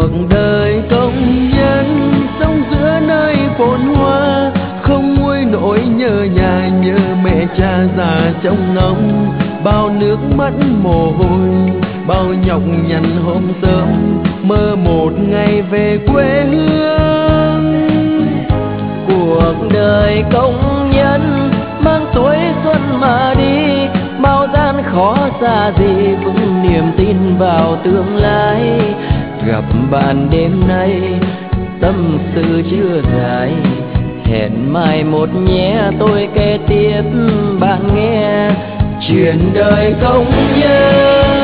Cuộc đời công nhân sống giữa nơi phồn hoa, không nguôi nỗi nhớ nhà nhớ mẹ cha già trong nông. Bao nước mắt mồ hôi, bao nhọc nhằn hôm sớm, mơ một ngày về quê hương. Cuộc đời công nhân mang tuổi xuân mà đi, bao gian khó xa gì vững niềm tin vào tương lai. Gặp bạn đêm nay tâm sự chưa dài, hẹn mai một nhé tôi kể tiếp bạn nghe chuyện đời công nhân.